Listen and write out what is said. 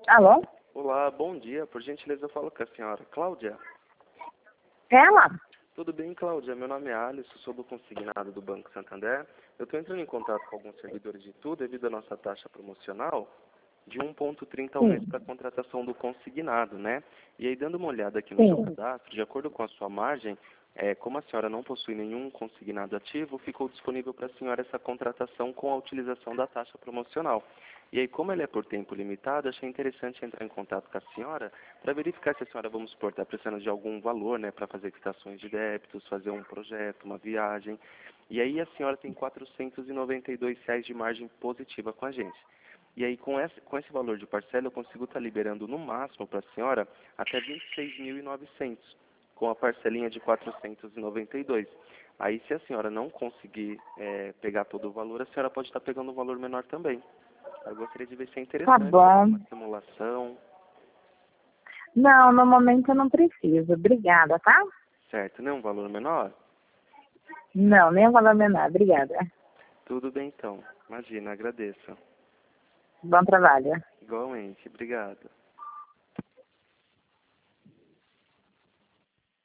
Alô? Olá, bom dia. Por gentileza, eu falo com a senhora Cláudia. Ela? Tudo bem, Cláudia? Meu nome é Alisson, sou do consignado do Banco Santander. Eu estou entrando em contato com alguns servidores de tudo devido à nossa taxa promocional de 1,30 ao mês para a contratação do consignado, né? E aí, dando uma olhada aqui no seu cadastro, de acordo com a sua margem, como a senhora não possui nenhum consignado ativo, ficou disponível para a senhora essa contratação com a utilização da taxa promocional. E aí, como ela é por tempo limitado, achei interessante entrar em contato com a senhora para verificar se a senhora, vamos supor, está precisando de algum valor, né, para fazer quitações de débitos, fazer um projeto, uma viagem. E aí a senhora tem R$ 492 de margem positiva com a gente. E aí, com esse valor de parcela, eu consigo estar liberando no máximo para a senhora até 26.900, com a parcelinha de 492. Aí, se a senhora não conseguir pegar todo o valor, a senhora pode estar pegando um valor menor também. Eu gostaria de ver se é interessante Tá bom. uma simulação. Não, no momento eu não preciso. Obrigada, tá? Certo, não é um valor menor? Não, nem o valor menor. Obrigada. Tudo bem, então. Imagina, agradeço. Bom trabalho. Igualmente, obrigado.